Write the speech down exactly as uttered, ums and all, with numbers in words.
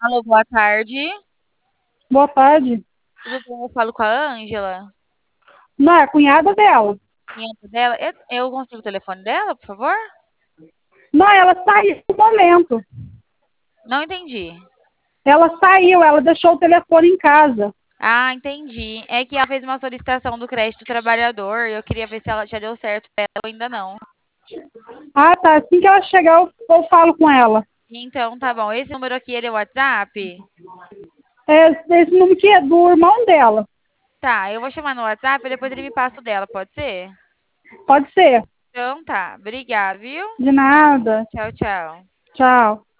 Alô, boa tarde. Boa tarde. Tudo bem? Eu falo com a Ângela, Não, é a cunhada dela. cliente dela. Eu eu consigo o telefone dela, por favor? Não, ela saiu no momento. Não entendi. Ela saiu, ela deixou o telefone em casa. Ah, entendi. É que ela fez uma solicitação do crédito trabalhador e eu queria ver se ela já deu certo pra ela ou ainda não. Ah, tá. Assim que ela chegar, eu, eu falo com ela. Então, tá bom. Esse número aqui, ele é o WhatsApp? É, esse número aqui é do irmão dela. Tá, eu vou chamar no WhatsApp e depois ele me passa o dela, pode ser? Pode ser. Então tá. Obrigada, viu? De nada. Tchau, tchau. Tchau.